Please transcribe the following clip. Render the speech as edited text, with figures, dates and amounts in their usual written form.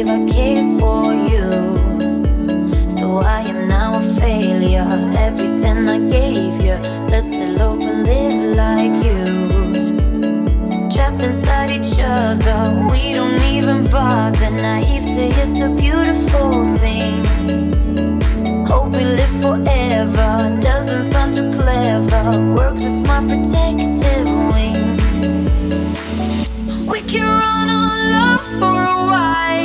believe I cared for you. So I am now a failure. Everything I gave you, let's elope and live like you. Trapped inside each other, we don't even bother. Naive say it's a beautiful thing. Hope we live forever, doesn't sound too clever. Works as my protector.